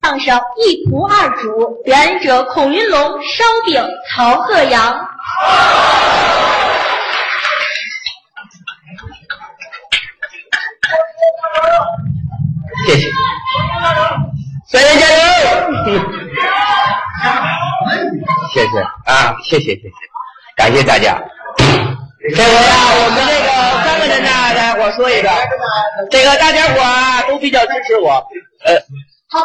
烫上一仆二主，表演者孔云龙、烧饼、曹鹤阳。 谢谢，三人加油！谢谢啊，谢谢，感谢大家。这回啊，我们这个3个人呢，我说一个，这个大家伙啊都比较支持我，好。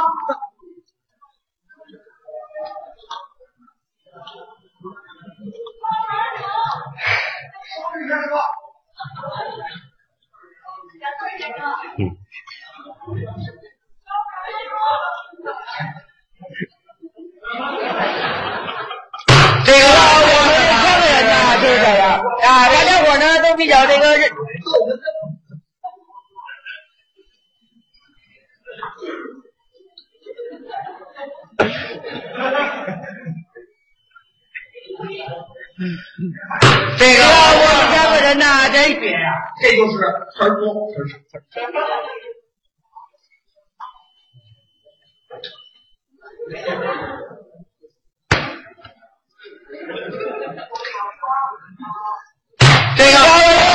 这个我们3个人呢就是这样啊，大家伙呢都比较这个这个我们3个人呢，这就是词儿多，这个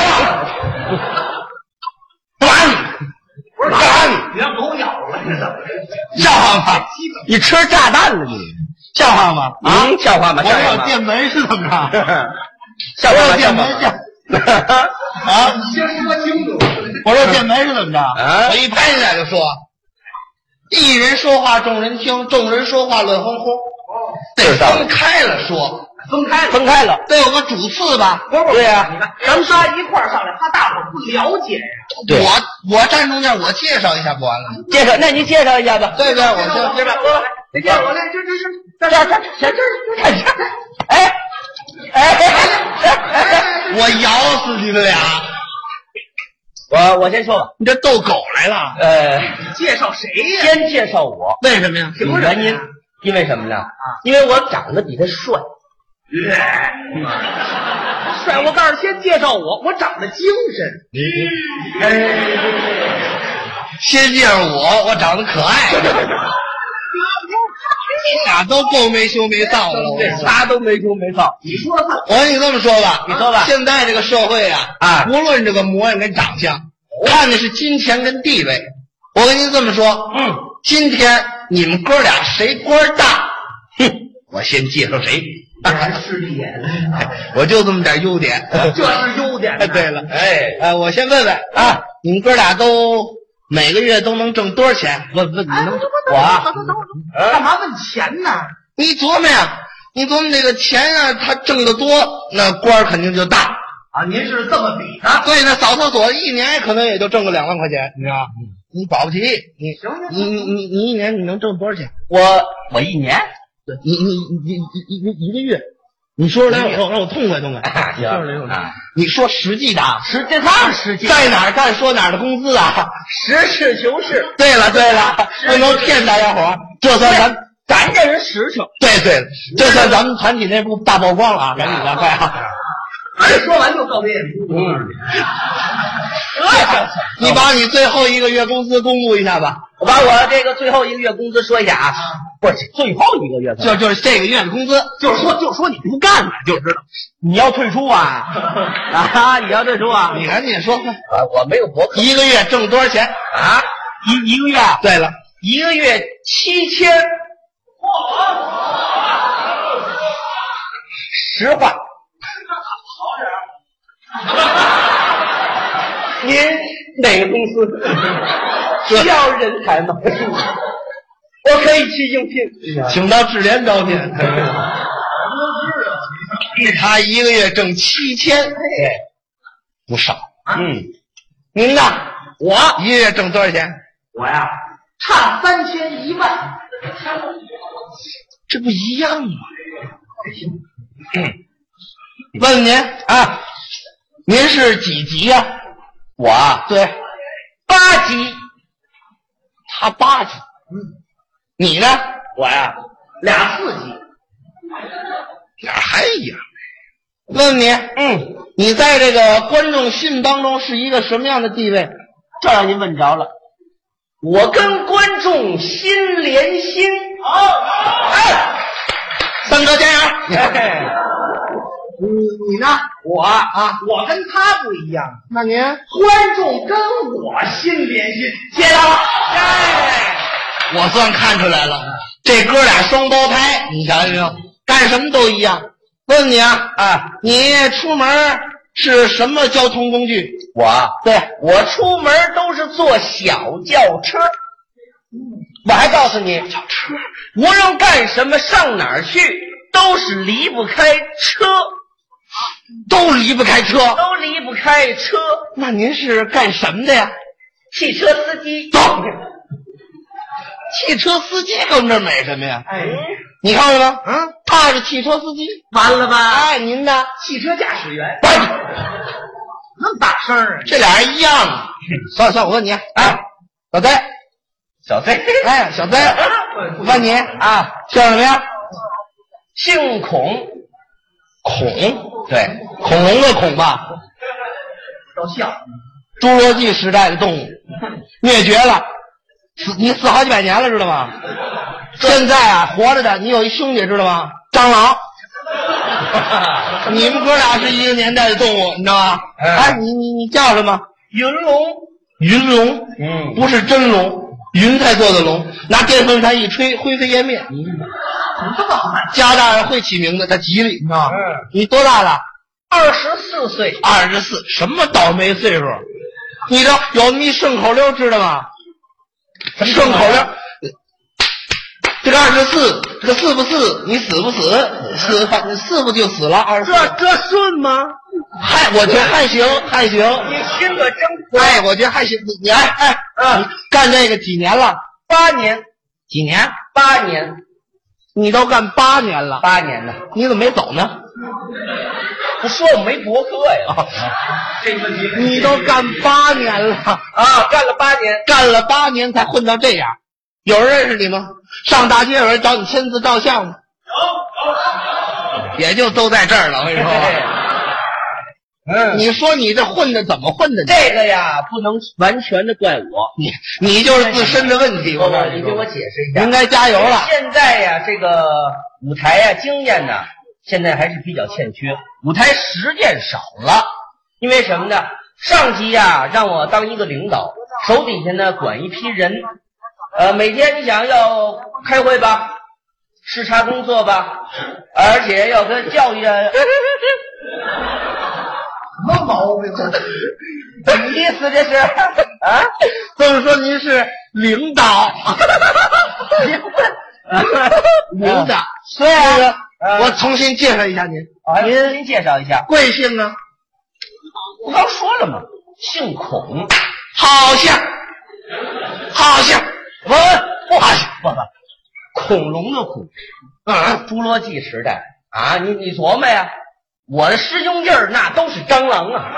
不是干，你让狗咬了，你怎么笑话吗？你吃炸弹了你？笑话吗？啊，笑话吗？我有电门是怎么着？笑话电门啊！你先说清楚。我说电门是怎么着？我一拍起来就说，一人说话众人听，众人说话乱哄哄。得分开了说。分开了，得有个主次吧？对呀，你看，咱们仨一块儿上来，怕大伙儿不了解呀。我站中间，我介绍一下不完了？介绍，那您介绍一下吧。对，我先介绍。你看我来，这，我咬死你们俩！我先说吧，你这逗狗来了？介绍谁呀？先介绍我，为什么呀？有原因，因为什么呢？因为我长得比他帅。帅！我告诉你，先介绍我长得精神。先介绍我长得可爱。你俩都够没羞没臊的了，这仨都没羞没臊。你说吧，我跟你这么说吧，你说吧，现在这个社会啊，无论这个模样跟长相，看的是金钱跟地位。我跟您这么说，今天你们哥俩谁官大，我先介绍谁。是一眼，我就这么点优点，这是优点。对了，我先问问啊，你们哥俩都每个月都能挣多少钱？问你能我干嘛问钱呢？你琢磨呀，你琢磨这个钱啊，他挣得多，那官肯定就大啊。您是这么比的？对，那扫厕所一年可能也就挣个2万块钱，你知道？你保不齐你你一年你能挣多少钱？我一年。你一个月，你说来让我痛快痛快。你说实际的，这当实际，在哪儿干说哪儿的工资啊，实事求是。对了，不能骗大家伙，这算咱这人实诚。对，这算咱们团体内部大曝光了啊！赶紧的，快啊！说完就告别演出。你把你最后一个月工资公布一下吧。我把我这个最后一个月工资说一下啊，不是最后一个月，就是这个月的工资，就说你不干了就知道，你要退出啊你要退出啊，你赶紧说，我没有博客，一个月挣多少钱啊？一个月？对了，一个月7000。实话，您哪个公司需要人才吗？我可以去应聘，请到智联招聘。他一个月挣7000，不少。您呢？我一个月挣多少钱？我呀，差3000、1万，这不一样吗？问问您啊，您是几级呀？我啊，对，8级，他8级。你呢？我呀，2、4级，哪还一样？问问你，你在这个观众心当中是一个什么样的地位？这让您问着了。 我跟观众心连心。哎， 三哥加油！你呢？ 我我跟他不一样。 那您观众跟我心连心。谢谢了。 我算看出来了，这哥俩双胞胎，你瞧瞧，干什么都一样。问问你啊，你出门是什么交通工具？ 我出门都是坐小轿车。我还告诉你， 小车无论干什么上哪儿去都是离不开车。 都离不开车。 那您是干什么的呀？ 汽车司机。 汽车司机跟这美什么呀？ 哎， 你看见吗？他是汽车司机， 完了吧？ 哎，您呢？ 汽车驾驶员。 那么大声啊！这俩人一样啊。算了，我问你，小 Z， 小 Z， 我问你叫什么呀？ 姓孔。 对，恐龙的恐吧？ 都笑。 侏罗纪时代的动物，灭绝了，你死好几百年了，知道吗？现在活着的，你有一兄弟知道吗？蟑螂。你们哥俩是一个年代的动物，你知道吗？你叫什么？ 云龙。 不是真龙，云彩做的龙，拿电风扇一吹，灰飞烟灭。 怎么这么好看？ 家大人会起名字，他吉利，你知道吗？你多大了 ？24岁。 24，什么倒霉岁数？你知道有那么一顺口溜知道吗？顺口溜，这个24，这个4不4，你死不死？4不就死了24。 这顺吗？ 我觉得还行。 你心可真宽。 我觉得还行。你你干这个几年了 ？8年。 几年 ？8年。 你都干8年了 ？8年呢？ 你怎么没走呢？ 不说我没博客呀。这个问题你都干8年了干了8年， 干了8年才混到这样。有人认识你吗？上大街有人找你签字照相吗？有，也就都在这儿了。我跟你说，你说你这混的怎么混的？ 这个呀，不能完全的怪我， 你就是自身的问题。 你给我解释一下。 应该加油了。 现在呀，这个舞台呀，经验呢，现在还是比较欠缺，舞台实践少了。因为什么呢？上级呀让我当一个领导，手底下呢管一批人，每天你想要开会吧，视察工作吧，而且要跟教育什么毛病？什么意思这是？ 就是说您是领导。领导。 对啊。 我重新介绍一下您。 您介绍一下。 贵姓呢？ 我刚说了嘛，姓孔。 好像。 不，恐龙的恐。侏罗纪时代你琢磨呀，我的师兄弟儿那都是蟑螂啊。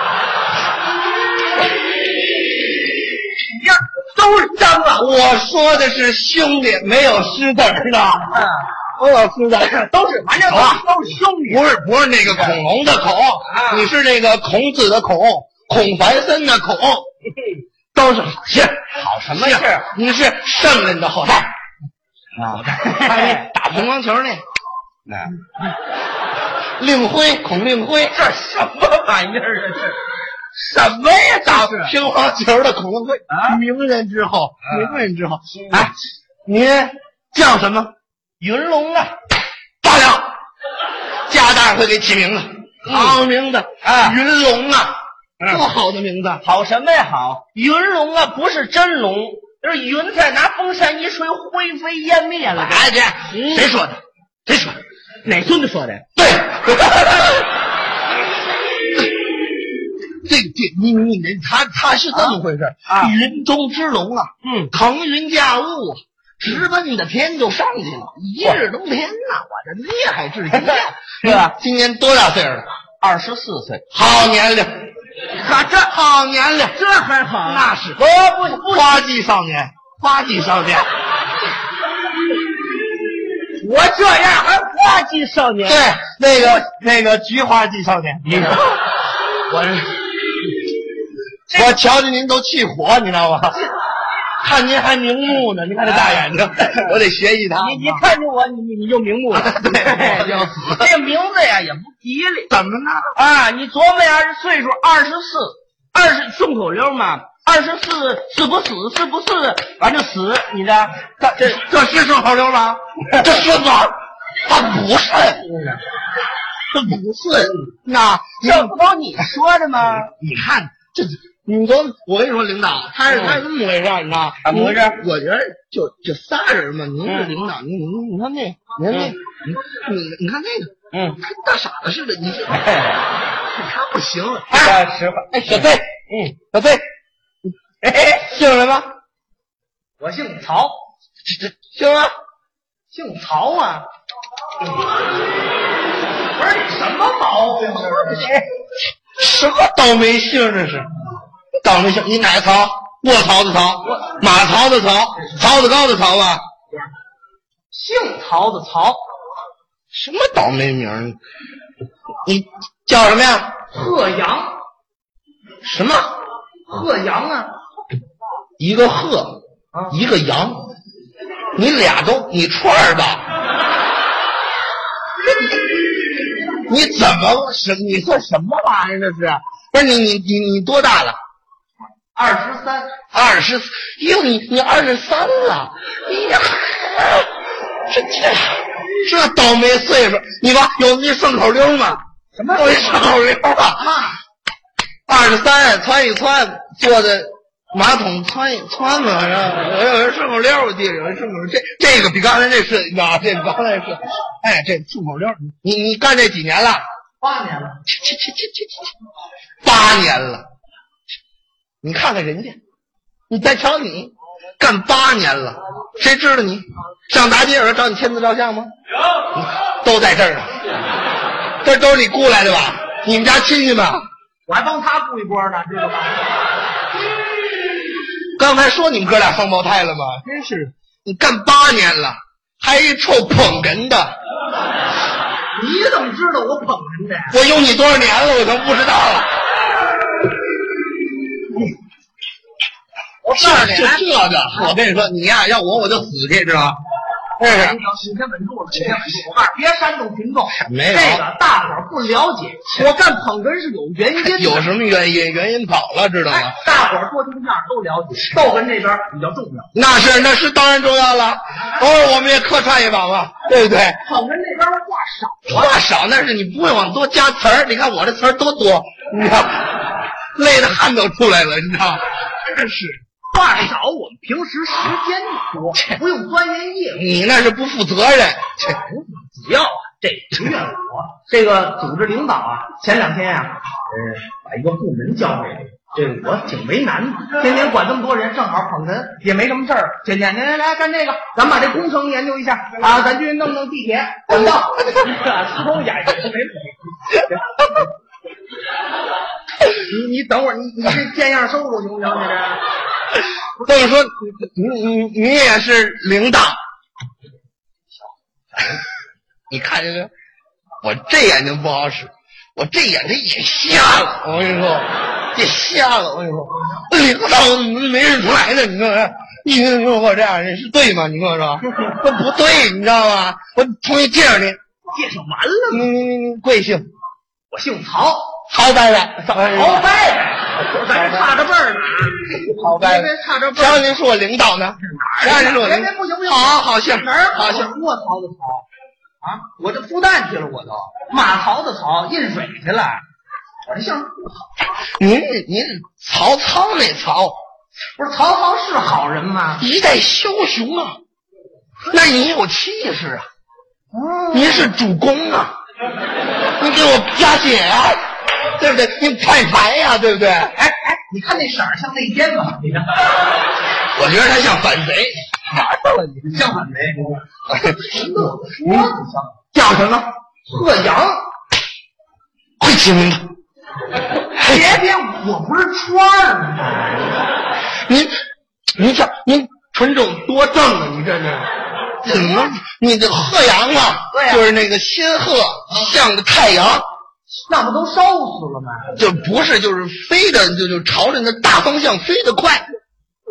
都是蟑螂。 我说的是兄弟，没有师字儿的。 都有师字，都是反正都是兄弟。 不是那个恐龙的恐，你是那个孔子的孔，孔繁森的孔，都是好姓。 好什么姓？ 你是圣人的后代。打乒乓球那令辉，孔令辉， 这什么玩意儿？这是什么呀？打乒乓球的孔令辉名人之后。您叫什么？ 云龙啊。 罢了，家大人会给起名字，好名字云龙多好的名字。 好什么呀？好，云龙不是真龙，就是云彩拿风扇一吹，灰飞烟灭了。 谁说的？ 哪孙子说的？ 对。他是这么回事云中之龙腾云驾雾直奔的天就上去了，一日登天我这厉害至极对吧？ 今年多大岁数了 ？24岁。 好年龄。 这好年龄，这还好？ 那是不花季少年。 我这样还花季少年？ 对，那个菊花季少年。我瞧见您都气火，你知道吗？ 看您还明目呢，你看这大眼睛，我得学习他。 你看见我，你就明目了。 对，就这个名字呀也不吉利。 怎么呢？ 啊，你琢磨呀，这岁数24，顺口溜嘛。24是不死是不是？反正死你的， 这是顺口溜吗？这是吗？他不是，这不是。那这不都你说的吗？ 你看这。你说，我跟你说，领导，他是怎么回事？你知道怎么回事？ 我觉得就仨人嘛，您是领导，你看那，你看那个，跟大傻子似的，你他不行。 哎，实话， 哎，小飞，小飞，姓什么？ 我姓曹， 姓什么？ 姓曹啊。不是你什么毛病？ 什么倒霉姓这是？倒霉姓，你哪个曹？卧槽的曹，马槽的曹，曹子高的曹吧？ 姓曹的曹。 什么倒霉名？你叫什么呀？ 贺阳。 什么？ 贺阳啊？ 一个贺，一个阳，你俩都你串儿吧？你怎么你说什么玩意儿这是？不是你多大了 ？23。 哟，你23了？哎呀，这倒霉岁数，你吧有那顺口溜吗？ 什么顺口溜啊？23窜一窜，坐在马桶窜一窜嘛，有人顺口溜，我记得有人顺口溜，这个比刚才这是，你知道吗？这比刚才是，哎，这顺口溜，你干这几年了 ？8年了。 8年了。你看看人家，你再瞧你，干8年了，谁知道你上大街上找你签字照相吗？都在这儿呢，这都是你雇来的吧？你们家亲戚吧？ 我还帮他雇一波呢，知道吗？ 刚才说你们哥俩双胞胎了吗？真是，你干8年了，还一臭捧哏的。 你怎么知道我捧哏的？ 我用你多少年了，我都不知道了。 我告诉你， 我跟你说，你呀，要我就死去，知道吗？ 是不是？你先稳住了，我告诉你，别煽动群众。 没有， 这个大伙儿不了解。我干捧哏是有原因的。 有什么原因？原因跑了，知道吗？ 大伙儿说对象都了解，逗哏这边比较重要。 那是当然重要了。偶尔我们也客串一把嘛，对不对？ 捧哏这边话少，那是你不会往多加词儿。你看我这词儿多，你知道，累得汗都出来了，你知道？真是。 话少，我们平时时间多，不用钻研业务。 你那是不负责任。 主要这不怨我，这个组织领导啊，前2天呀，把一个部门交给这个我挺为难的，天天管这么多人，正好捧哏也没什么事儿，天天来干这个，咱把这工程研究一下啊，咱去弄地铁，等到司空演员没你等会儿，你这见样收入行不行？你这么说，你也是领导。你看这个，我这眼睛不好使，我这眼睛也瞎了。我跟你说，也瞎了。我跟你说，领导怎么没认出来呢？你说，你说我这样人是对吗？你跟我说，这不对，你知道吗？我重新介绍你， 介绍完了吗？ 你贵姓？ 我姓曹。 曹伯伯， 曹伯伯，咱这差着辈儿呢。 曹伯伯， 差着辈儿。 谁让您是我领导呢？谁让您是我领导？ 不行， 好姓， 哪儿好姓？ 卧槽的槽啊！我这复旦去了，我都马槽的槽，印水去了。我这姓不好。 您曹操那曹， 不是曹操是好人吗？ 一代枭雄啊，那你有气势啊！您是主公啊！你给我加血啊！对不对？你派牌呀，对不对？ 哎，你看那色儿像内奸吗？你看， 我觉得他像反贼。 哪儿了你？像反贼？ 你叫什么？ 贺阳。 会起名字。 别，我不是川儿吗？ 您纯种多正啊！你这怎么？你这贺阳啊， 对呀， 就是那个仙鹤像个太阳。 那不都烧死了吗？ 就不是，就是飞的，就朝着那大方向飞得快。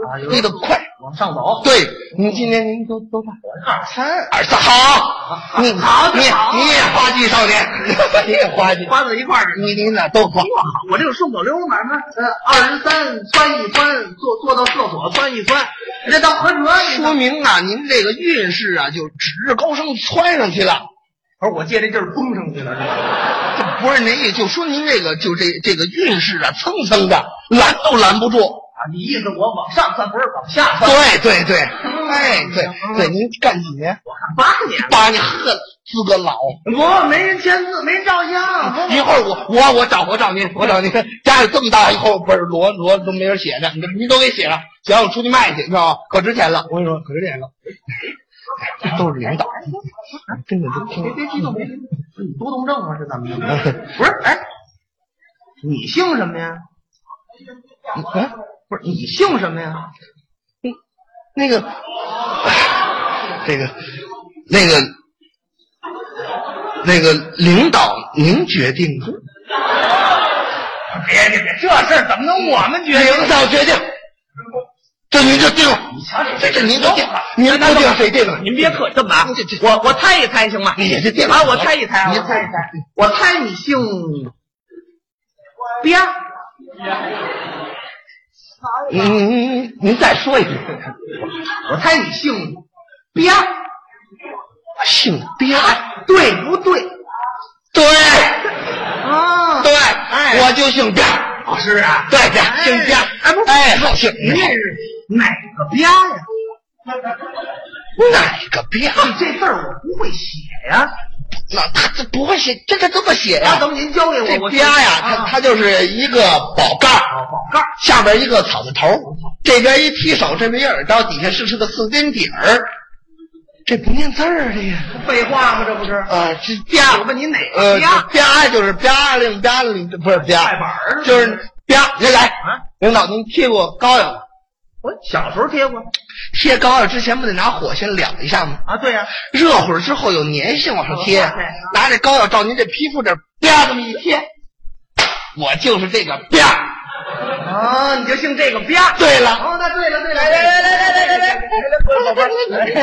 飞得快， 往上走。 对，你今年您多大？23，好，你也花季少年，你也花季， 花在一块儿， 你哪都花。 我这个顺口溜嘛，什么23窜一窜，坐到厕所窜一窜，这倒合辙。 说明啊，您这个运势啊，就指日高升，窜上去了。 而我借这劲儿蹦上去了， 这不是那意思，就说您这个就这个运势啊，蹭蹭的，拦都拦不住啊！你意思我往上窜，不是往下窜？ 对，对，您干几年？ 我看 8年，呵，资格老。 不，没人签字，没人照相。 一会儿我找您，家里这么大，以后不是骡都没人写着，您都给写上，行，我出去卖去，你知道吗？可值钱了，我跟你说，可值钱了。都是领导，真的都别激动，别激动，你多动症啊？是怎么的？不是，哎，你姓什么呀？不是，你姓什么呀？ 那个领导您决定的。 别，这事儿怎么能我们决定？ 领导决定。这您就定了， 你瞧这您就定了，您不定谁定了？ 您别客气，这么啊，我猜一猜行吗？ 你这定了啊，我猜一猜，我猜你姓边。 您再说一句， 我猜你姓边， 姓边， 对不对？ 对啊， 对，我就姓边。 是啊， 对，姓边，好姓。 您这是哪个边呀？ 哪个边？ 这字儿我不会写呀。 那他这不会写，这怎么写呀？ 等您教给我。 这边呀，它就是一个宝盖，下边一个草字头，这边一提手，这边一耳刀，底下是个4根底儿。这不念字儿的呀？ 废话吗？这不是？ 这边。 我问您哪个边？ 边就是边令，不是边， 快板就是边。您来，领导，您贴过膏药吗？ 我小时候贴过。 贴膏药之前不得拿火先燎一下吗？ 啊，对呀。 热乎之后有粘性往上贴，拿这膏药照您这皮肤这边这么一贴，我就是这个边。 啊，你就姓这个边。 对了。 哦，那对了，来，宝贝儿，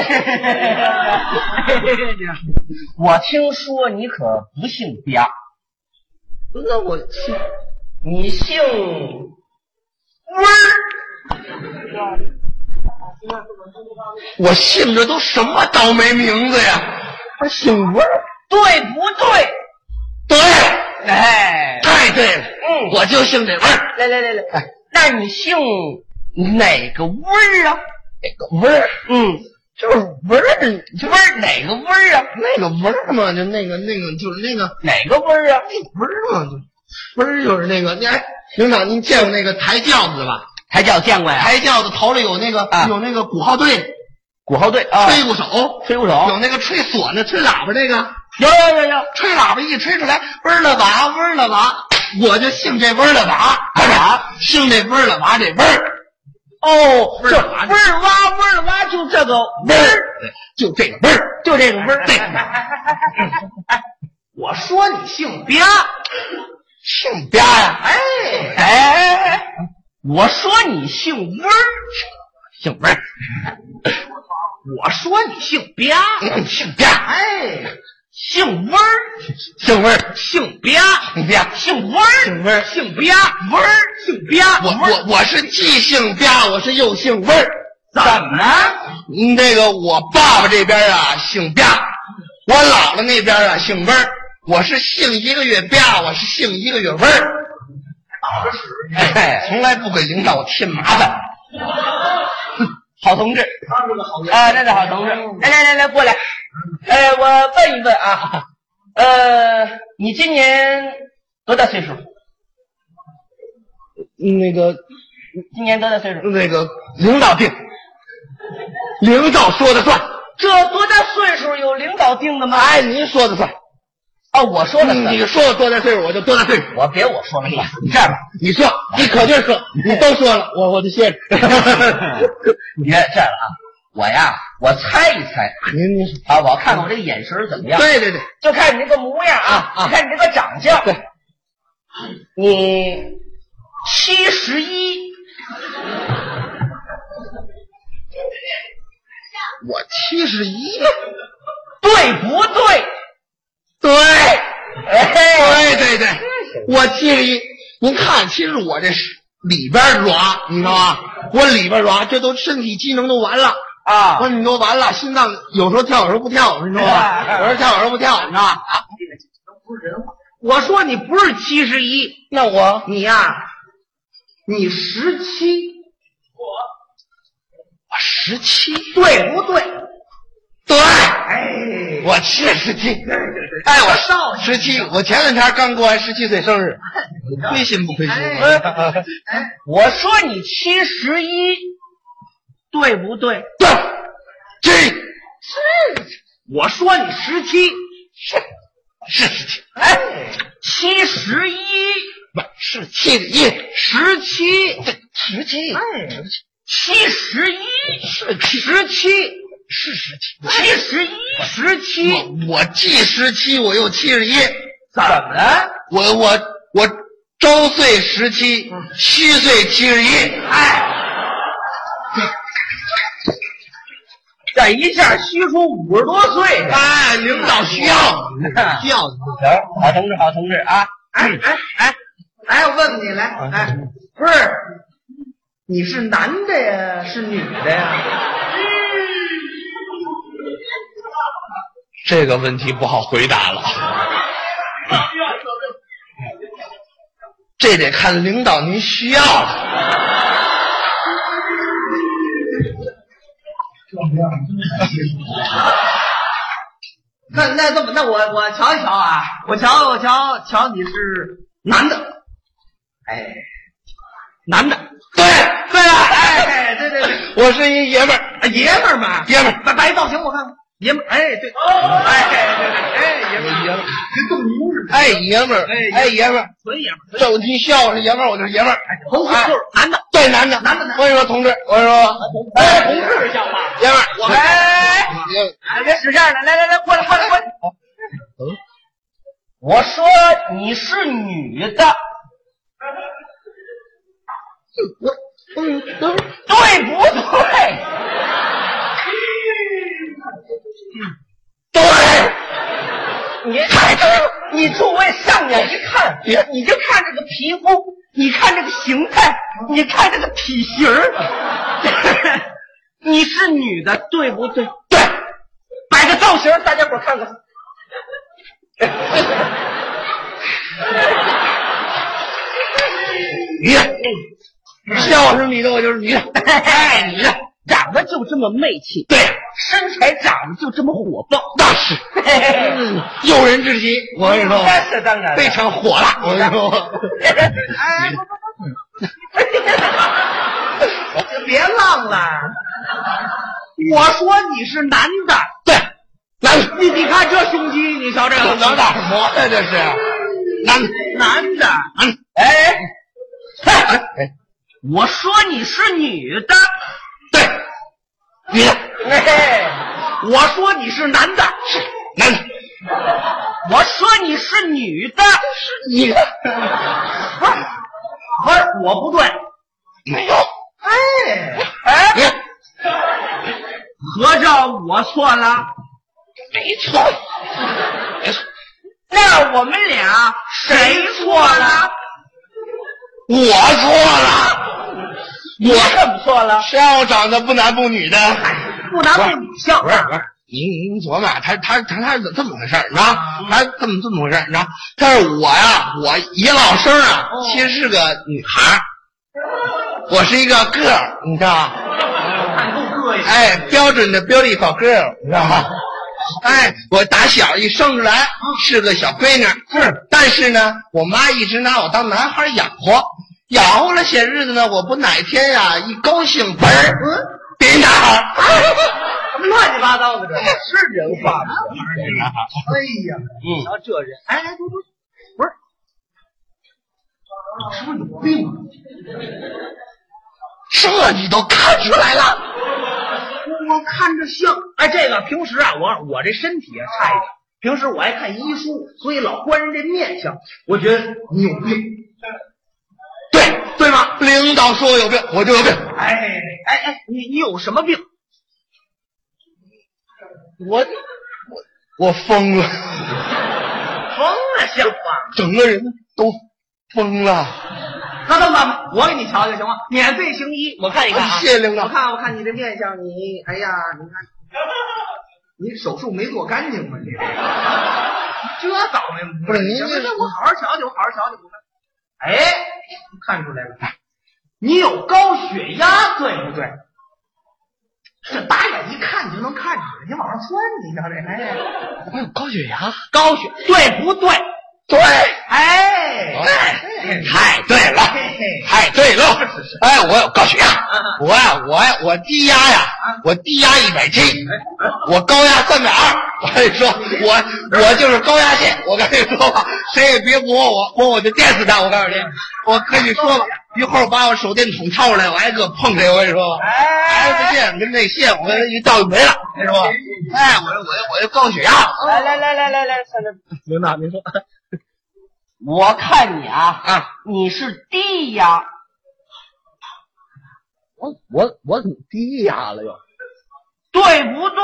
我听说你可不姓边。 那我姓， 你姓温儿。 我姓这都什么倒霉名字呀？还姓温儿， 对不对？ 对， 太对了。我就姓这温儿。 来，那你姓哪个温儿啊？ 哪个温儿？就是温儿， 温儿哪个温儿啊？ 那个温儿嘛，就那个就是那个哪个温儿啊？ 温儿嘛，温儿就是那个。领导，您见过那个抬轿子吧？ 抬轿见过呀。 抬轿子头里有那个鼓号队，吹鼓手，有那个吹唢呐、吹喇叭那个， 有， 吹喇叭一吹出来，嗡儿了娃，我就姓这嗡儿了娃，姓这嗡儿了娃这嗡儿。 哦，这嗡儿哇，就这个嗡儿， 就这个嗡儿，对。 我说你姓边， 姓边呀？ 我说你姓温儿， 姓温儿。 我说你姓边， 姓边。 姓温儿， 姓温儿， 姓边，姓温儿， 姓温儿， 姓边，温儿，姓边。 我是既姓边，我是又姓温儿。 怎么？ 这个我爸爸这边啊姓边，我姥姥那边啊姓温儿。我是姓1个月边，我是姓1个月温儿。从来不给领导添麻烦。 好同志， 他是个好人啊，那是好同志。来，过来。我问一问啊，你今年多大岁数？ 那个， 今年多大岁数？ 那个领导定，领导说的算。 这多大岁数有领导定的吗？ 您说的算。 哦，我说的算。 你说我多大岁数，我就多大岁数。 我说了算。你这样吧， 你说，你可劲说，你都说了，我就歇着。 你别这样了啊，我猜一猜。 您啊，我看看我这个眼神怎么样？ 对， 就看你这个模样啊，你看你这个长相。 对， 你71。 我71， 对不对？ 对，对，我71。您看，其实我这是里边软，你知道吗？我里边软，这都身体机能都完了啊！ 我你都完了，心脏有时候跳，有时候不跳，你知道吧？有时候跳，有时候不跳，你知道吧？啊， 不是人话。我说你不是71， 那你呀，你17。 我17， 对不对？ 对， 哎， 我77， 对， 哎，我少17，我前两天刚过完17岁生日，亏心不亏心？ 我说你71，对不对？ 对， 是，我说你17， 是17， 哎，71， 不是71， 17， 对，17， 哎 ，71 是 17。 是 17， 我既17，我又71， 怎么了？ 我周岁17，虚岁71， 哎，这一下虚出50多岁， 哎，领导需要， 行，好同志啊！ 哎，我问问你来，不是，你是男的呀，是女的呀？ 这个问题不好回答了，这得看领导您需要了。 那这么，那我瞧一瞧啊，我瞧你是男的，哎，男的， 对了， 哎，对， 我是一爷们儿， 爷们儿嘛， 爷们儿， 摆造型我看看。爷们儿，哎，对，哎，爷们儿，跟动物似的， 哎，爷们儿，哎，爷们儿， 纯爷们儿， 这我听笑话是爷们儿，我就是爷们儿， 就是男的， 对，男的。我跟你说，同志，我跟你说， 哎，同志像话， 爷们儿， 我别使劲了，来，过来。 我说你是女的，对不对？ 对， 你诸位上眼一看，你就看这个皮肤，你看这个形态，你看这个体型儿，你是女的，对不对？ 对， 摆个造型，大家伙看看。 女的，笑是你的，我就是女的， 哎，女的。长得就这么媚气， 对， 身材长得就这么火爆， 那是，诱人至极。我跟你说， 那是当然， 非常火了。我跟你说， 哎，别浪了。我说你是男的， 对，男的。 你看这胸肌，你瞧这个能打什么呀？这是男的。 哎，我说你是女的。 对，女的。 我说你是男的， 是男的。 我说你是女的， 是你的。 不是，我不对， 没有。 合着我错了？ 没错。 那我们俩谁错了？ 我错了。 你怎么错了？ 谁让我长得不男不女的？ 不男不女像话。 不是，您琢磨，他是这么回事儿，你知道？他这么回事儿，你知道？但是我呀，我一老生啊，其实是个女孩儿，我是一个 girl， 你知道吗？ 看够膈应。 哎，标准的 beautiful girl， 你知道吗？哎，我打小一生出来是个小闺女，是，但是呢，我妈一直拿我当男孩养活了些日子呢，我不哪天呀一高兴，嘣儿，变男孩， 乱七八糟的，这是人话吗？ 哎呀，瞧这人，不是，你是不是有病啊？ 这你都看出来了？ 我看着像，哎，这个平时啊，我这身体也差一点，平时我爱看医书，所以老观人这面相，我觉得你有病。对吗？ 领导说我有病，我就有病。 你有什么病？ 我疯了， 疯了像话， 整个人都疯了。 那这么办吧，我给你瞧瞧行吗？免费行医，我看一看啊。 谢领导， 我看你这面相，你哎呀，你看，你手术没做干净吗？你这倒霉不是您这我好好瞧瞧，我好好瞧瞧。哎，看出来了，你有高血压，对不对？这打眼一看你就能看出来，你往上窜，你瞧这，哎， 我有高血压， 对不对？ 对， 哎， 太对了，太对了，哎，我有高血压，我低压呀，我低压170，我高压320，我跟你说，我就是高压线，我跟你说吧，谁也别摸我就电死他，我告诉你，我跟你说吧，一会儿我把我手电筒掏出来，我挨个碰谁，我跟你说吧，F 线跟那线，我跟一照就没了，跟你说，哎，我就高血压， 来，领导您说。我看你你是低压， 我怎么低压了又？ 对不对？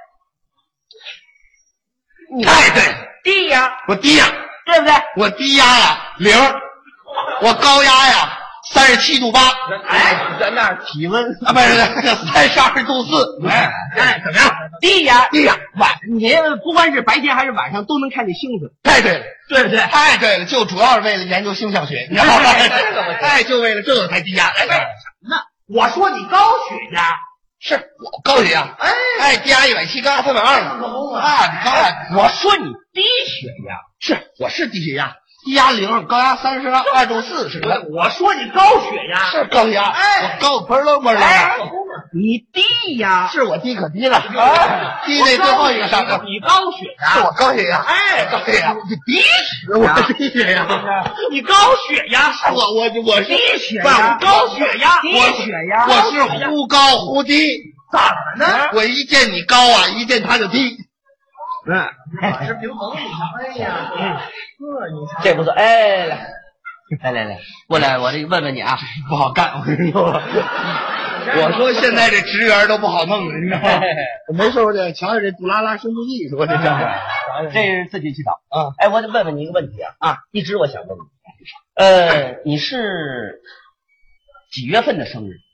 太对了， 低压， 我低压， 对不对？ 我低压呀0，我高压呀37度8， 哎，在那儿体温不是32度4， 哎，怎么样？低压，你不管是白天还是晚上都能看见星星， 太对了， 对不对？ 太对了，就主要是为了研究星象学，你知道吗？哎，就为了这个才低压。 那我说你高血压， 是我高血压，哎，低压170，高压320嘛，你高压， 我说你低血压， 我是低血压。低压0，高压32度4是的。 我说你高血压， 是高血压，我高不是不是， 你低压， 是我低可低了，低那最后一个上你高血压， 是我高血压， 哎， 高血压， 你低血压，我低血压， 你高血压， 我是低血压， 高血压， 低血压， 我是忽高忽低， 怎么呢？ 我一见你高啊，一见他就低。 是平衡，哎呀， 这不错，哎，来，过来，我这个问问你啊， 不好干，我跟你说，我说现在这职员都不好弄了，你知道吗？没事，我得瞧瞧这杜拉拉生物艺术，这是自己去找啊。 哎，我得问问你一个问题一直我想问你，你是几月份的生日？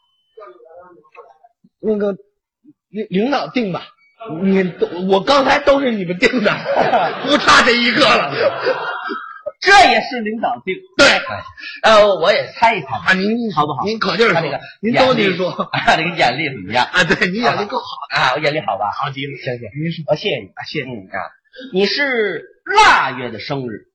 那个领导定吧。我刚才都是你们定的，不差这一个了。 这也是领导定。 对， 我也猜一猜啊， 您好不好？ 您可劲儿说，您都您说， 这个眼力怎么样？ 对，您眼力够好啊，我眼力好吧？ 好极了， 行， 您说， 我谢谢你，谢谢你啊。你是腊月的生日，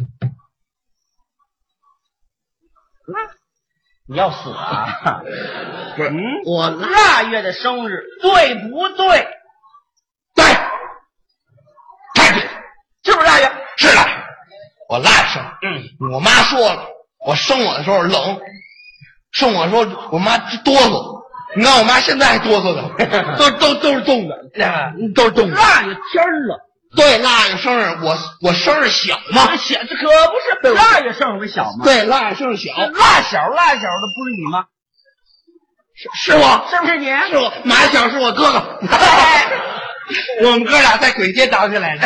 你要死啊？ 不是，我腊月的生日，对不对？ 对，太对， 是不是腊月？ 是的，我腊月生。我妈说了，我生我的时候冷，生我的时候我妈哆嗦。你看我妈现在还哆嗦呢，都是冻的，都是冻的。 腊月天热。 对，腊月生日，我生日小嘛， 小这可不是腊月生日小吗？ 对，腊月生日小， 腊小的不是你吗？ 是我， 是不是你？ 是我，马小是我哥哥。我们哥俩在簋街打起来的。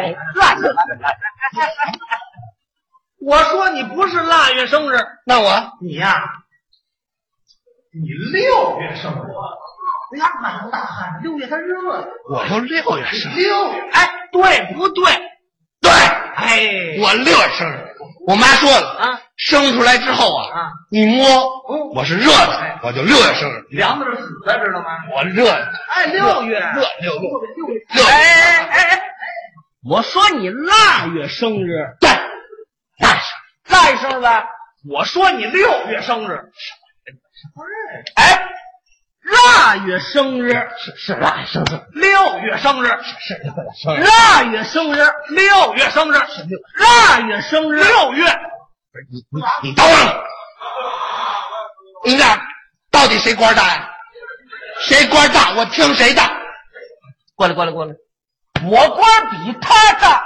我说你不是腊月生日， 那你呀，你6月生日。哎呀，满头大汗，6月它热了。 我就6月生日。 6月，哎，对不对？ 对， 哎， 我6月生日。我妈说了生出来之后一摸，我是热的，我就6月生日。 凉的是死的，知道吗？ 我热的。 哎，6月， 热。 哎，我说你腊月生日， 对， 腊月生日吧？ 我说你6月生日。 哎。腊月生日是腊月生日 ，6月生日是生日， 腊月生日 6月生日是腊月生日 6月。 你等会儿，你俩到底谁官大呀？谁官大？我听谁的？ 过来，我官比他大。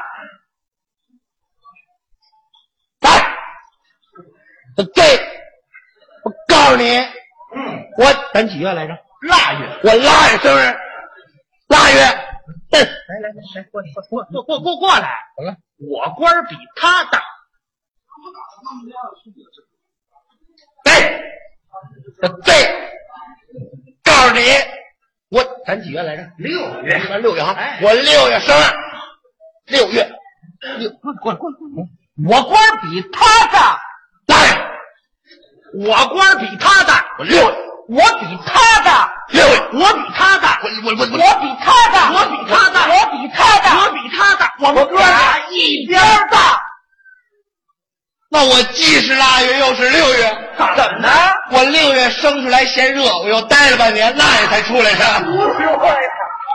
来，对，我告诉你。咱几月来着？ 腊月， 我腊月生日，腊月来，过来！我官比他大。 对，告诉你， 咱几月来着 ？6月 ，6月啊！我6月生日，6月过来！我官比他大，我官比他大， 我6月。 我比他大 6月， 我比他大， 我比他大，我比他大，我比他大，我比他大，我们哥俩一边大。 那我既是腊月又是6月， 怎么呢？ 我6月生出来嫌热，我又待了半年，那也才出来的。 不是我呀。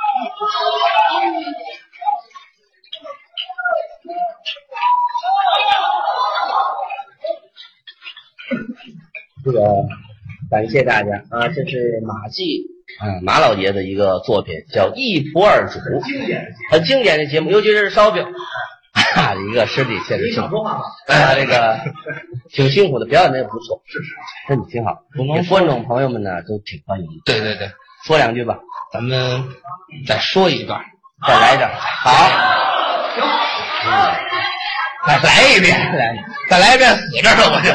这个感谢大家啊！这是马季马老爷的一个作品，叫《一仆二主》，很经典的节目，尤其是烧饼一个师弟确实挺这个挺辛苦的，表演的也不错，是真的挺好。观众朋友们呢都挺欢迎。 对， 说2句吧， 咱们再说一段， 再来一段。好， 再来一遍，再来一遍，死这儿了我就。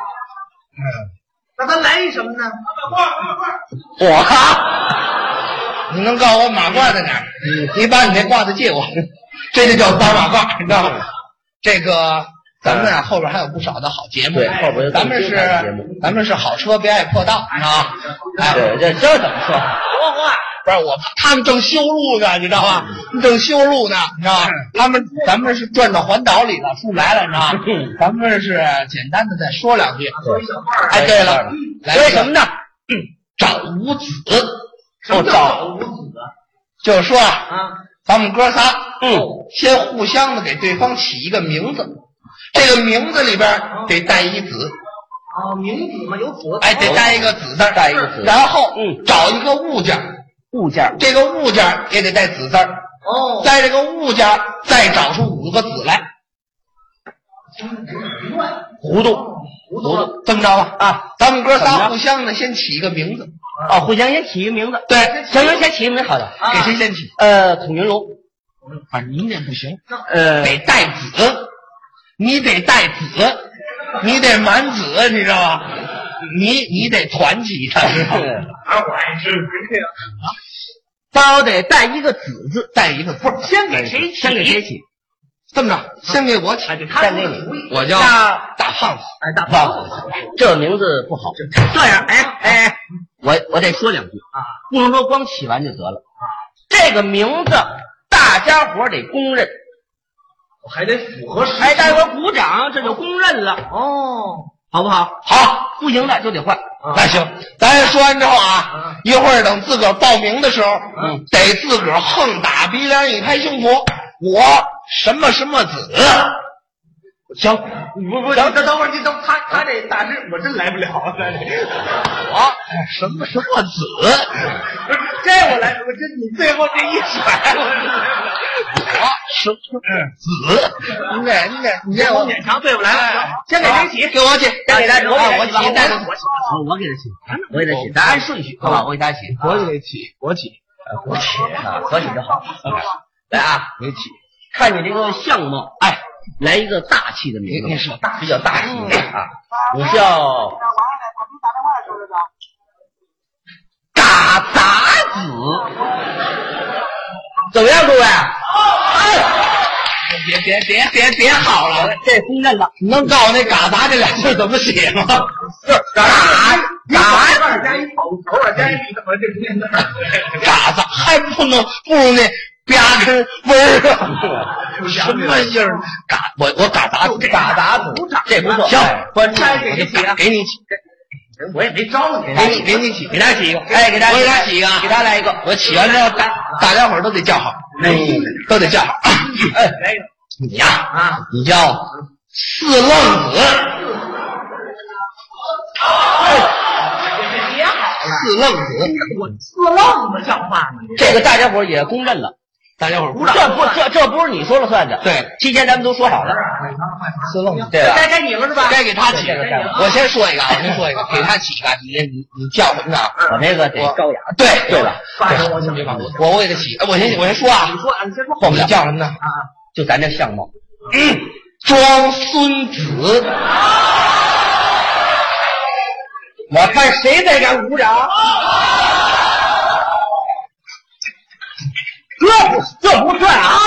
那咱来一什么呢？ 你能告诉我马褂在哪儿？你把你那褂子借我，这就叫脏马褂，你知道吗？这个咱们后边还有不少的好节目， 对，后边咱们是好车别爱破道，你知道吗？ 对，这怎么说？ 不是我，他们正修路呢，你知道吗？正修路呢，你知道吗？咱们是转到环岛里了，出不来了，你知道吗？咱们是简单的再说2句。对了， 说什么呢？ 找五子。 找五子就是说咱们哥仨先互相的给对方起一个名字，这个名字里边得带一子。 名字嘛有子， 得带一个子字， 带一个子， 然后找一个物件，这个物件也得带子字。在这个物件再找出5个子来。 糊涂， 这么着吧咱们哥仨互相的先起一个名字。 互相先起一个名字。 对， 行，先起一个名字，好的。 给谁先起？ 孔云龙。 反正您这不行，得带子，你得带子，你得满子，你知道吧？你得团起他，知道吗？ 我还是这样包得带一个子字， 带一个不是先给谁起？ 这么着，先给我起， 先给你， 我叫大胖子。 大胖子，这名字不好。这样，我得说2句不能说光起完就得了。这个名字大家伙得公认， 还得符合大家伙鼓掌，这就公认了。好不好？好，不行的就得换。 那行，咱说完之后一会儿等自个儿报名的时候，得自个儿横打鼻梁一拍胸脯，我什么什么子。 行， 不行，等会儿你等他这大致我真来不了了。 我什么什么子？ 这我来，你最后这一甩，我来不了。 我什么子？你这我勉强对不来了。先给谁起？ 给我起， 先给他起， 我起， 我给他起，我给他起，咱按顺序，好吧？我给他起， 我给起，国起合起就好。来你起， 看你这个相貌，来一个大气的名字， 你是比较大气你叫嘎杂子，怎么样，各位？ 别好了， 这公认了。 你能告诉那嘎杂这2字怎么写吗？ 嘎加一口加一笔，怎么这念字？ 嘎杂还不如那吧跟味儿什么劲儿？我嘎杂子， 这不错。 行， 关注给你起， 我也没招你， 给你起， 给他起一个， 给他起一个， 给他来一个。 我起完之后，大家伙儿都得叫好，都得叫好。 来一个， 你呀你叫四愣子。 别好了， 四愣子， 我四愣子像话吗？ 这个大家伙也公认了。 大家伙鼓掌。这不是你说了算的。 对， 提前咱们都说好了。 四愣子， 对吧？ 该你了是吧？ 该给他起个。我先说一个，给他起个。你叫什么呢？ 我这个得高雅。 对了，我给他起。我先说啊。 你说，你先说。 后面叫什么呢？ 就咱这相貌。 装孙子。 我看谁在敢鼓掌。这不算啊！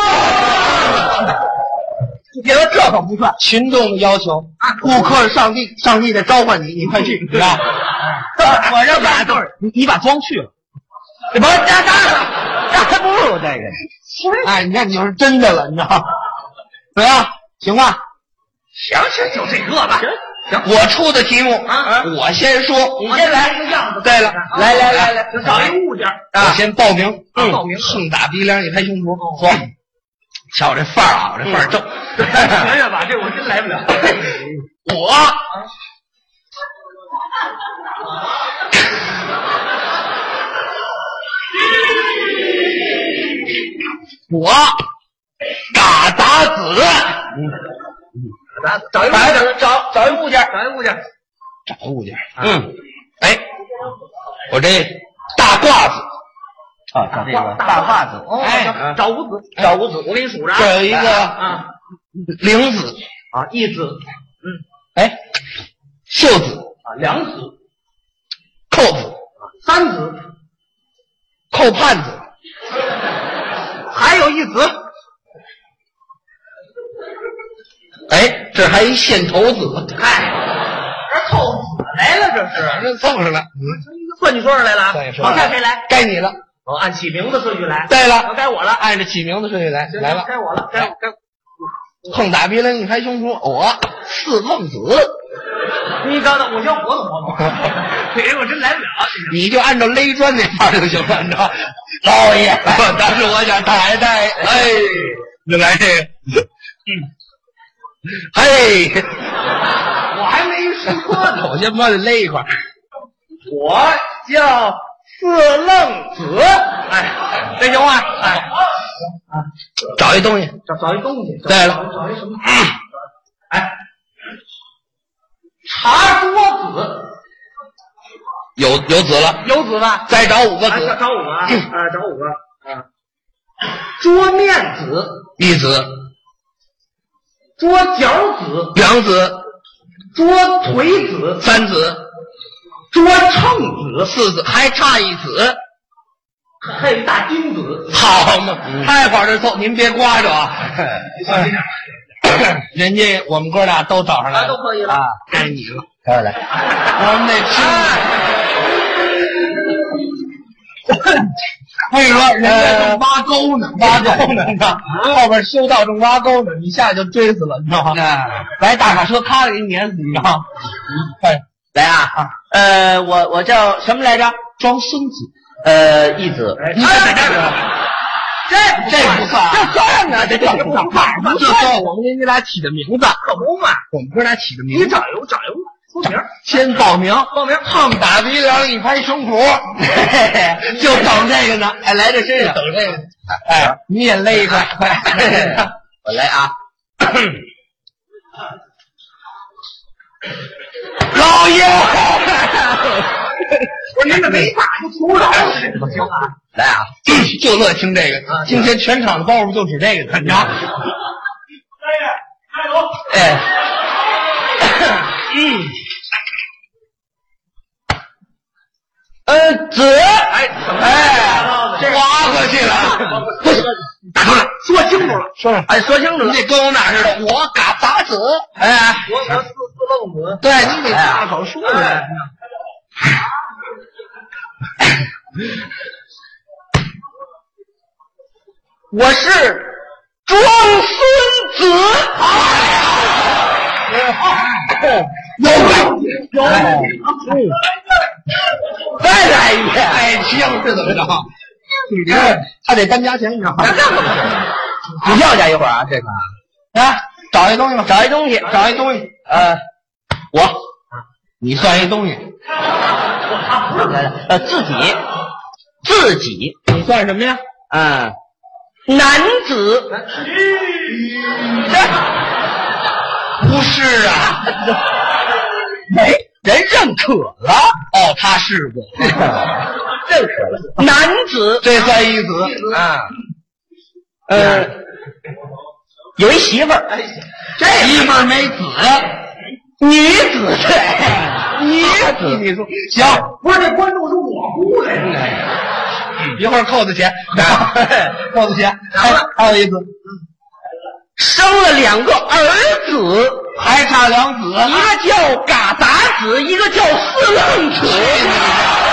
别说这可不算。 群众的要求，顾客是上帝，上帝在召唤你，你快去，对吧？ 我这把对，你把妆去了，不是这还不如这个。 哎，你看你就是真的了，你知道吗？怎么样？行吧？ 行，就这个吧。 行，我出的题目我先说， 你先来。 对了， 来， 找一物件我先报名。 报名， 横打鼻梁，一拍胸脯，说，瞧我这范儿啊，我这范儿正。 学学吧，这我真来不了。 我嘎达子。 找一物件。 哎，我这大褂子。 找这个大褂子。 哎，找五子，我给你数着。 这有一个零子一子。 哎，袖子两子， 扣子三子， 扣盼子， 还有一子。 哎，这还一线头子。 嗨，这凑子来了，这凑上了。 算你说上来了啊。往下谁来？ 该你了。 按起名的顺序来。 对了， 该我了。 按着起名的顺序来了。 该我了。该横打鼻梁，一拍胸脯，我四愣子。 你刚才我先活动。这人我真来不了。 你就按照勒砖那块就行了，你知道？老爷，但是我想太太，哎，就来这个。嘿， 我还没说呢， 我先帮你勒一块。 我叫四愣子。哎，这行吗？哎， 找一东西， 找一东西。 对了， 找一什么？哎，茶桌子。 有子了， 有子吧？ 再找5个子。 找5个啊！找5个啊！桌面子 1子， 桌角子 2子， 桌腿子 3子， 桌秤子 4子，还差1子， 还有一大钉子。 好嘛，太往这凑，您别刮着啊！人家我们哥俩都找上来了， 都可以了。 该你了， 该我来。 我们得吃。我跟你说，人家正挖沟呢，你知道？后边修道正挖沟呢，你下去就追死了，你知道吗？来大卡车，咔给你碾死，你知道吗？快来啊！我叫什么来着？ 装孙子。 一子。 你看这不算，这算呢，这叫不算。这算我们给你俩起的名字， 可不嘛？ 我们哥俩起的名字。 你找一个说名， 先报名， 横打鼻梁，一拍胸脯，就等这个呢。哎，来这身上等这个。哎，你也勒一块，快！ 我来啊！ 老爷， 我您这没打就出来了，行啊！ 来啊， 就乐听这个。今天全场的包袱就指这个，你知道？ 加油！ 子， 这挖过去了。不是，打出来， 说清楚了， 说清楚了。你得跟我哪似的？我嘎达子， 我四愣子。 对，你得大口说出来。 我是装孙子。 有， 再来一遍。 哎，听是怎么着？你这他得单加钱，你知道吗？ 你要加一会儿啊，这个找一东西吧， 找一东西。 你算一东西。 自己， 你算什么呀？ 男子。 不是啊， 哎，人认可了。 哦，他是个认可了。男子， 这算一子啊。有一媳妇儿， 这媳妇儿没子， 女子对，女子。 你说行？ 不是，这观众是我估的。 一会儿扣子钱，扣子钱。还有一子， 生了2个儿子， 还差2子， 一个叫嘎达子，一个叫四愣子。